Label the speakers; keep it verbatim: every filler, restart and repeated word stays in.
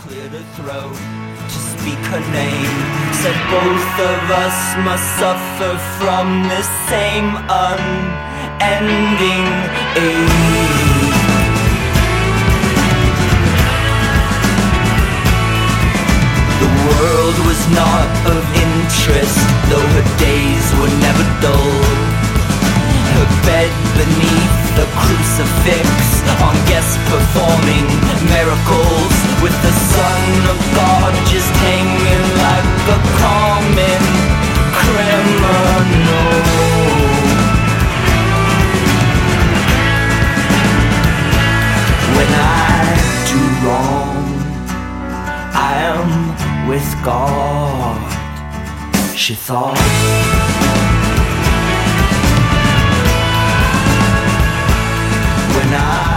Speaker 1: cleared her throat to speak her name. Said both of us must suffer from this same unending ache. The world was not of interest, though her days were never dull. Her bed beneath the crucifix, on guests performing miracles, with the Son of God just hanging like a common criminal. When I do wrong, I am with God, she thought. When I